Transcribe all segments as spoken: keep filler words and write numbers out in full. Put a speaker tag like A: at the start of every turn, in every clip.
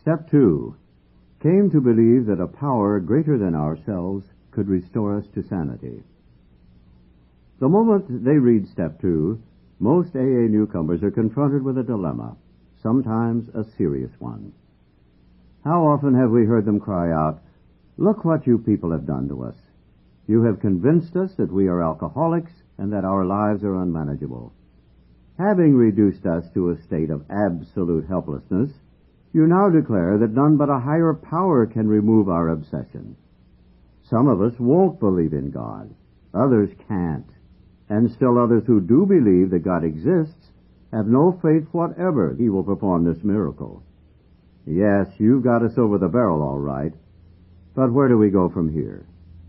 A: Step two. Came to believe that a power greater than ourselves could restore us to sanity. The moment they read Step two, most A A newcomers are confronted with a dilemma, sometimes a serious one. How often have we heard them cry out, "Look what you people have done to us. You have convinced us that we are alcoholics and that our lives are unmanageable. Having reduced us to a state of absolute helplessness, you now declare that none but a higher power can remove our obsession. Some of us won't believe in God. Others can't. And still others who do believe that God exists have no faith whatever He will perform this miracle. Yes, you've got us over the barrel all right, but where do we go from here?"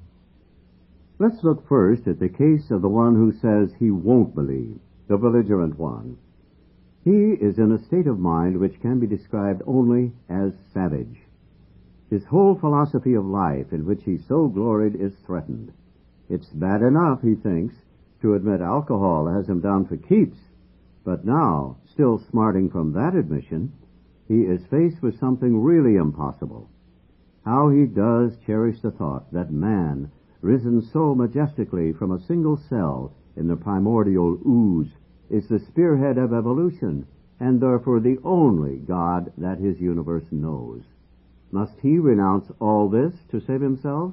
A: Let's look first at the case of the one who says he won't believe, the belligerent one. He is in a state of mind which can be described only as savage. His whole philosophy of life, in which he so gloried, is threatened. It's bad enough, he thinks, to admit alcohol has him down for keeps, but now, still smarting from that admission, he is faced with something really impossible. How he does cherish the thought that man, risen so majestically from a single cell in the primordial ooze, is the spearhead of evolution, and therefore the only God that his universe knows. Must he renounce all this to save himself?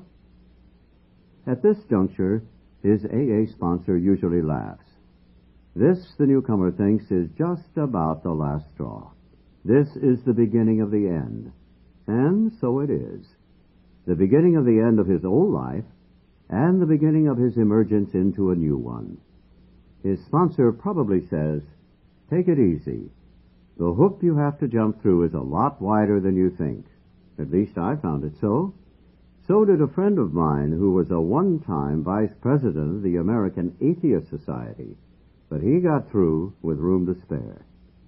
A: At this juncture, his A A sponsor usually laughs. This, the newcomer thinks, is just about the last straw. This is the beginning of the end. And so it is. The beginning of the end of his old life, and the beginning of his emergence into a new one. His sponsor probably says, "Take it easy. The hook you have to jump through is a lot wider than you think. At least I found it so. So did a friend of mine who was a one-time vice president of the American Atheist Society, but he got through with room to spare."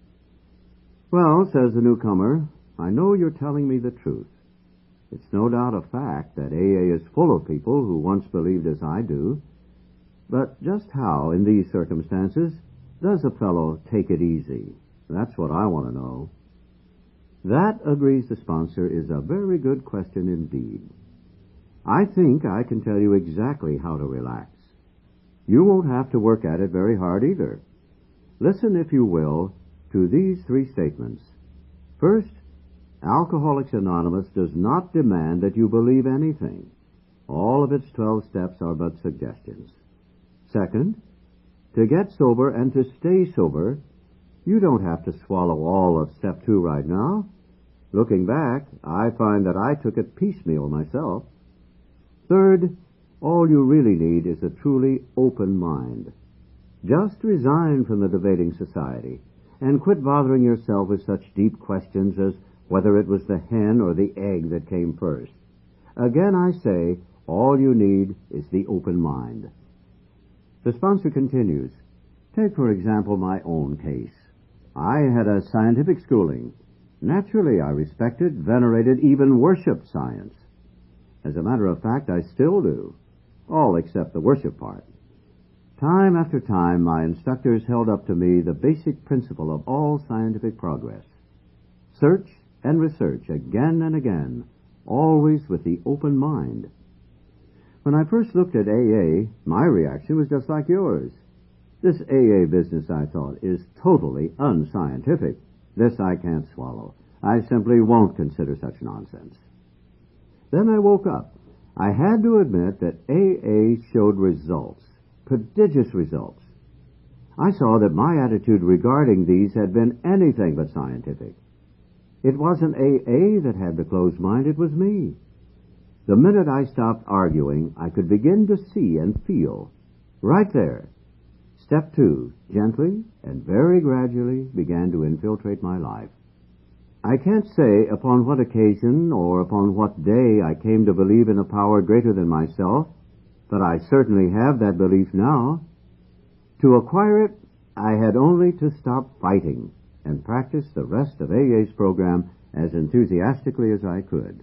A: "Well," says the newcomer, "I know you're telling me the truth. It's no doubt a fact that A A is full of people who once believed as I do. But just how, in these circumstances, does a fellow take it easy? That's what I want to know." That, agrees the sponsor, is a very good question indeed. I think I can tell you exactly how to relax. You won't have to work at it very hard either. Listen, if you will, to these three statements. First, Alcoholics Anonymous does not demand that you believe anything. All of its twelve steps are but suggestions. Second, to get sober and to stay sober, you don't have to swallow all of step two right now. Looking back, I find that I took it piecemeal myself. Third, all you really need is a truly open mind. Just resign from the debating society and quit bothering yourself with such deep questions as whether it was the hen or the egg that came first. Again, I say, all you need is the open mind. The sponsor continues, "Take, for example, my own case. I had a scientific schooling. Naturally, I respected, venerated, even worshipped science. As a matter of fact, I still do, all except the worship part. Time after time, my instructors held up to me the basic principle of all scientific progress. Search and research again and again, always with the open mind. When I first looked at A A, my reaction was just like yours. This A A business, I thought, is totally unscientific. This I can't swallow. I simply won't consider such nonsense. Then I woke up. I had to admit that A A showed results, prodigious results. I saw that my attitude regarding these had been anything but scientific. It wasn't A A that had the closed mind, it was me. The minute I stopped arguing, I could begin to see and feel. Right there. Step two, gently and very gradually, began to infiltrate my life. I can't say upon what occasion or upon what day I came to believe in a power greater than myself, but I certainly have that belief now. To acquire it, I had only to stop fighting and practice the rest of A A's program as enthusiastically as I could.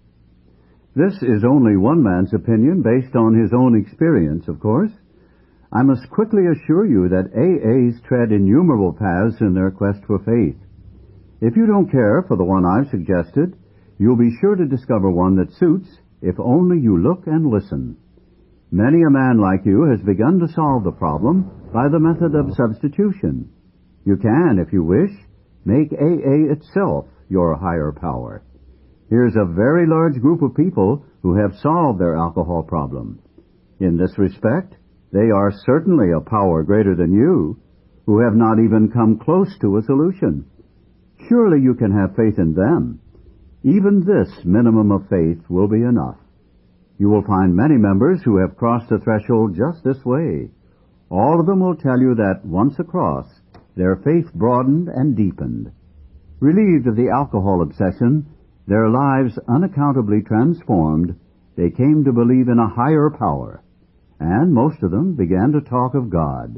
A: This is only one man's opinion based on his own experience, of course. I must quickly assure you that A As tread innumerable paths in their quest for faith.
B: If you don't care for the one I've suggested, you'll be sure to discover one that suits if only you look and listen. Many a man like you has begun to solve the problem by the method of substitution. You can, if you wish, make A A itself your higher power. Here's a very large group of people who have solved their alcohol problem. In this respect, they are certainly a power greater than you, who have not even come close to a solution. Surely you can have faith in them. Even this minimum of faith will be enough. You will find many members who have crossed the threshold just this way. All of them will tell you that, once across, their faith broadened and deepened. Relieved of the alcohol obsession, their lives unaccountably transformed, they came to believe in a higher power, and most of them began to talk of God.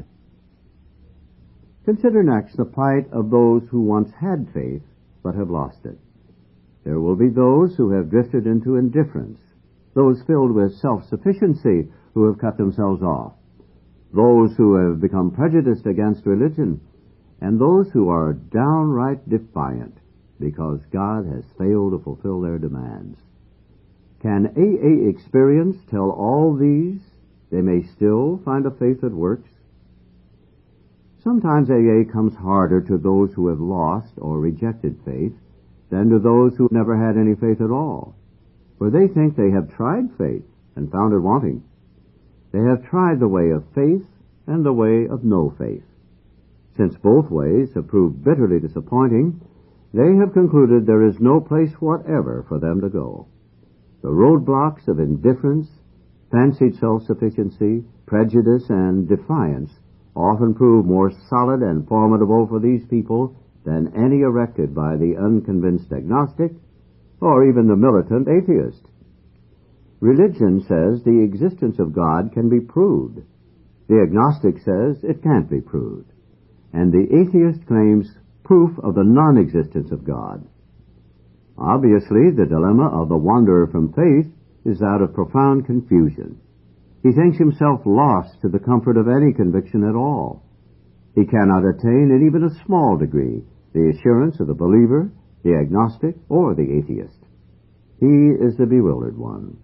A: Consider next the plight of those who once had faith but have lost it. There will be those who have drifted into indifference, those filled with self-sufficiency who have cut themselves off, those who have become prejudiced against religion, and those who are downright defiant because God has failed to fulfill their demands. Can A A experience tell all these they may still find a faith that works? Sometimes A A comes harder to those who have lost or rejected faith than to those who never had any faith at all, for they think they have tried faith and found it wanting. They have tried the way of faith and the way of no faith. Since both ways have proved bitterly disappointing, they have concluded there is no place whatever for them to go. The roadblocks of indifference, fancied self-sufficiency, prejudice, and defiance often prove more solid and formidable for these people than any erected by the unconvinced agnostic or even the militant atheist. Religion says the existence of God can be proved. The agnostic says it can't be proved. And the atheist claims proof of the non-existence of God. Obviously, the dilemma of the wanderer from faith is that of profound confusion. He thinks himself lost to the comfort of any conviction at all. He cannot attain in even a small degree the assurance of the believer, the agnostic, or the atheist. He is the bewildered one.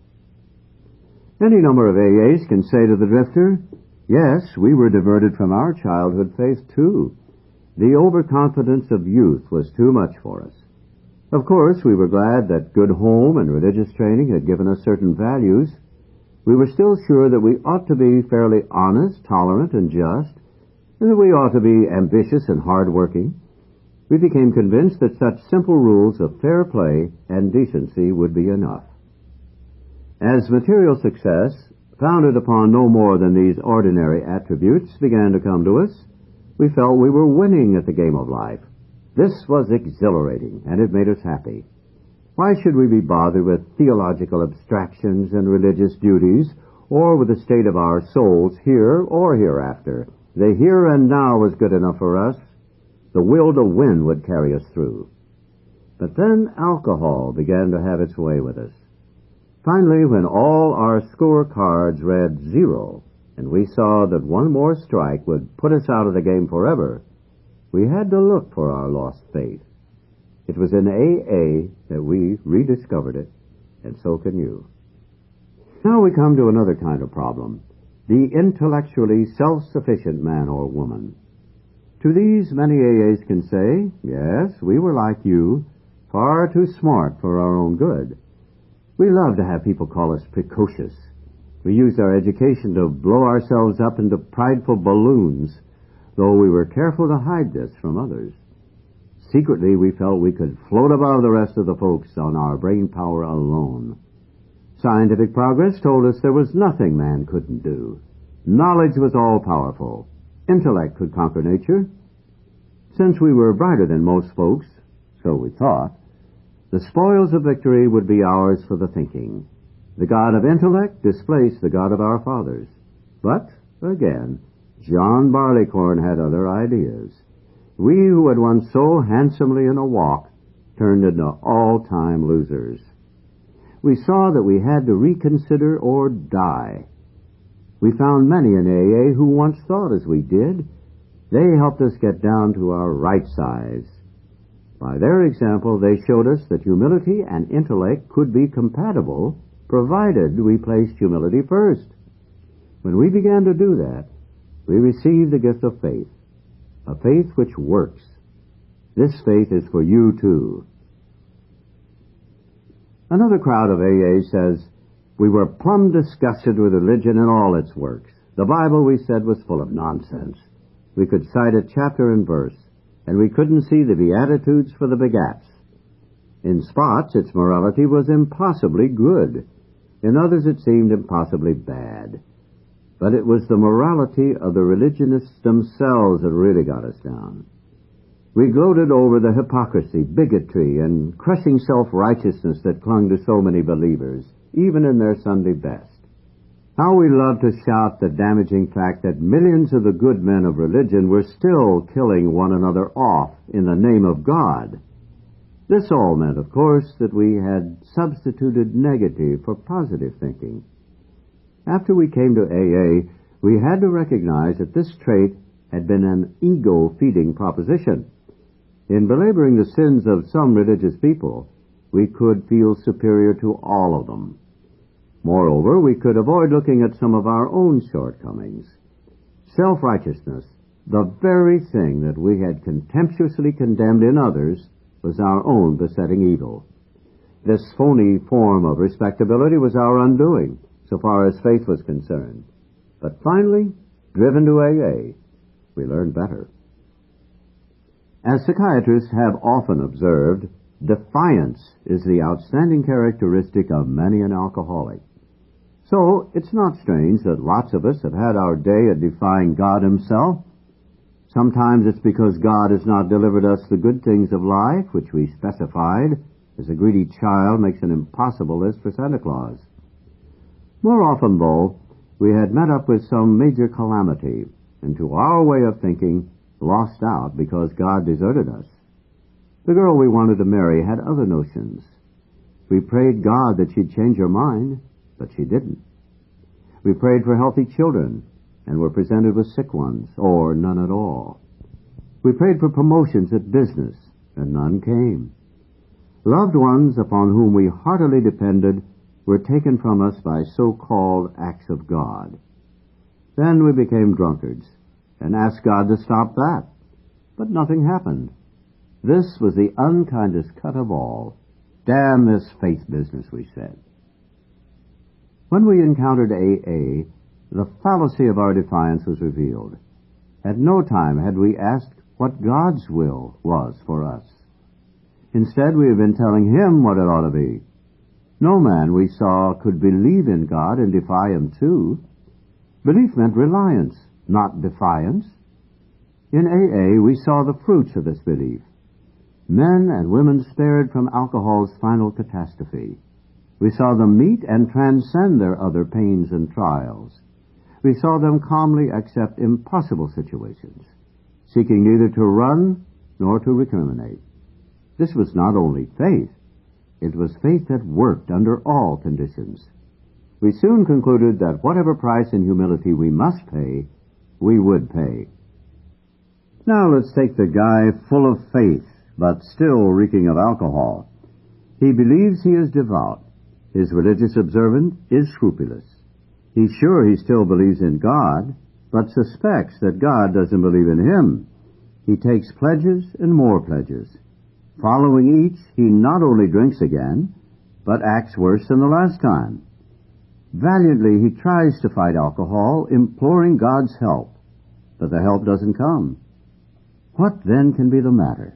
A: Any number of A As can say to the drifter, yes, we were diverted from our childhood faith too. The overconfidence of youth was too much for us. Of course, we were glad that good home and religious training had given us certain values. We were still sure that we ought to be fairly honest, tolerant, and just, and that we ought to be ambitious and hard-working. We became convinced that such simple rules of fair play and decency would be enough. As material success, founded upon no more than these ordinary attributes, began to come to us, we felt we were winning at the game of life. This was exhilarating, and it made us happy. Why should we be bothered with theological abstractions and religious duties, or with the state of our souls here or hereafter? The here and now was good enough for us. The will to win would carry us through. But then alcohol began to have its way with us. Finally, when all our score cards read zero, and we saw that one more strike would put us out of the game forever, we had to look for our lost faith. It was in A A that we rediscovered it, and so can you. Now we come to another kind of problem, the intellectually self-sufficient man or woman. To these, many A As can say, yes, we were like you, far too smart for our own good. We love to have people call us precocious. We used our education to blow ourselves up into prideful balloons, though we were careful to hide this from others. Secretly, we felt we could float above the rest of the folks on our brain power alone. Scientific progress told us there was nothing man couldn't do. Knowledge was all-powerful. Intellect could conquer nature. Since we were brighter than most folks, so we thought, the spoils of victory would be ours for the thinking. The God of intellect displaced the God of our fathers. But, again, John Barleycorn had other ideas. We who had won so handsomely in a walk turned into all-time losers. We saw that we had to reconsider or die. We found many in A A who once thought as we did. They helped us get down to our right size. By their example, they showed us that humility and intellect could be compatible, provided we placed humility first. When we began to do that, we received the gift of faith, a faith which works. This faith is for you, too. Another crowd of A A says, we were plumb disgusted with religion and all its works. The Bible, we said, was full of nonsense. We could cite a chapter and verse, and we couldn't see the Beatitudes for the begats. In spots, its morality was impossibly good. In others, it seemed impossibly bad. But it was the morality of the religionists themselves that really got us down. We gloated over the hypocrisy, bigotry, and crushing self-righteousness that clung to so many believers, even in their Sunday best. How we loved to shout the damaging fact that millions of the good men of religion were still killing one another off in the name of God. This all meant, of course, that we had substituted negative for positive thinking. After we came to A A, we had to recognize that this trait had been an ego-feeding proposition. In belaboring the sins of some religious people, we could feel superior to all of them. Moreover, we could avoid looking at some of our own shortcomings. Self-righteousness, the very thing that we had contemptuously condemned in others, was our own besetting evil. This phony form of respectability was our undoing, so far as faith was concerned. But finally, driven to A A, we learned better. As psychiatrists have often observed, defiance is the outstanding characteristic of many an alcoholic. So, it's not strange that lots of us have had our day at defying God himself. Sometimes it's because God has not delivered us the good things of life, which we specified, as a greedy child makes an impossible list for Santa Claus. More often, though, we had met up with some major calamity, and to our way of thinking, lost out because God deserted us. The girl we wanted to marry had other notions. We prayed God that she'd change her mind, but she didn't. We prayed for healthy children, and were presented with sick ones, or none at all. We prayed for promotions at business, and none came. Loved ones upon whom we heartily depended were taken from us by so-called acts of God. Then we became drunkards, and asked God to stop that. But nothing happened. This was the unkindest cut of all. Damn this faith business, we said. When we encountered A A, the fallacy of our defiance was revealed. At no time had we asked what God's will was for us. Instead, we had been telling him what it ought to be. No man we saw could believe in God and defy him too. Belief meant reliance, not defiance. In A A, we saw the fruits of this belief. Men and women spared from alcohol's final catastrophe. We saw them meet and transcend their other pains and trials. We saw them calmly accept impossible situations, seeking neither to run nor to recriminate. This was not only faith, it was faith that worked under all conditions. We soon concluded that whatever price in humility we must pay, we would pay. Now let's take the guy full of faith, but still reeking of alcohol. He believes he is devout. His religious observance is scrupulous. He's sure he still believes in God, but suspects that God doesn't believe in him. He takes pledges and more pledges. Following each, he not only drinks again, but acts worse than the last time. Valiantly, he tries to fight alcohol, imploring God's help, but the help doesn't come. What then can be the matter?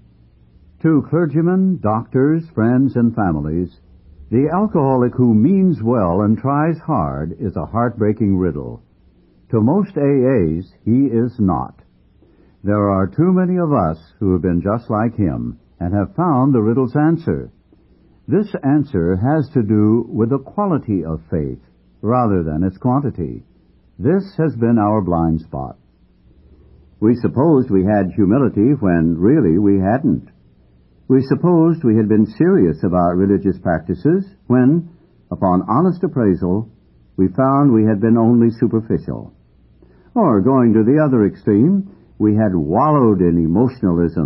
B: To clergymen, doctors, friends, and families, the alcoholic who means well and tries hard is a heartbreaking riddle. To most A As, he is not. There are too many of us who have been just like him and have found the riddle's answer. This answer has to do with the quality of faith rather than its quantity. This has been our blind spot. We supposed we had humility when really we hadn't. We supposed we had been serious about religious practices when, upon honest appraisal, we found we had been only superficial. Or, going to the other extreme, we had wallowed in emotionalism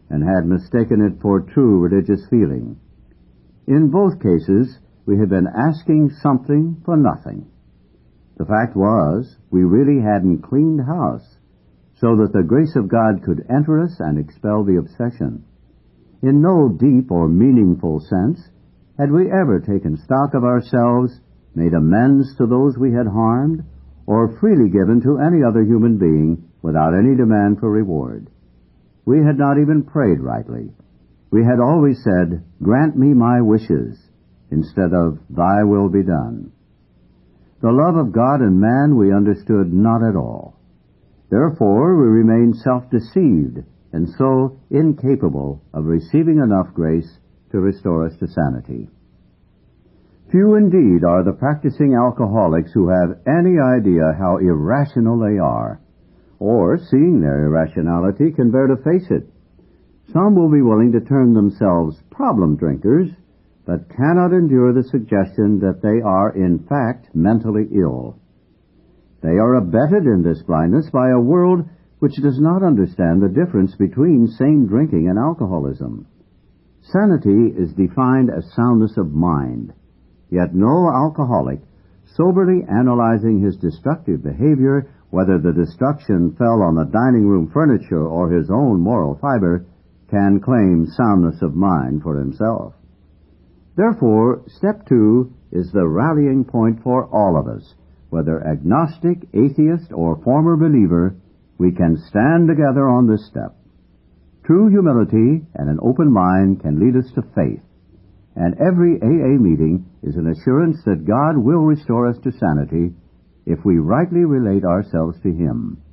A: and had mistaken it for true religious feeling. In both cases, we had been asking something for nothing. The fact was, we really hadn't cleaned house, so that the grace of God could enter us and expel the obsession. In no deep or meaningful sense had we ever taken stock of ourselves, made amends to those we had harmed, or freely given to any other human being without any demand for reward. We had not even prayed rightly. We had always said, "Grant me my wishes," instead of, "Thy will be done." The love of God and man we understood not at all. Therefore, we remained self-deceived and so incapable of receiving enough grace to restore us to sanity. Few indeed are the practicing alcoholics who have any idea how irrational they are, or, seeing their irrationality, can bear to face it. Some will be willing to term themselves problem drinkers, but cannot endure the suggestion that they are in fact mentally ill. They are abetted in this blindness by a world which does not understand the difference between sane drinking and alcoholism. Sanity is defined as soundness of mind, yet no alcoholic, soberly analyzing his destructive behavior, whether the destruction fell on the dining room furniture or his own moral fiber, can claim soundness of mind for himself. Therefore, step two is the rallying point for all of us. Whether agnostic, atheist, or former believer, we can stand together on this step. True humility and an open mind can lead us to faith, and every A A meeting is an assurance that God will restore us to sanity if we rightly relate ourselves to Him.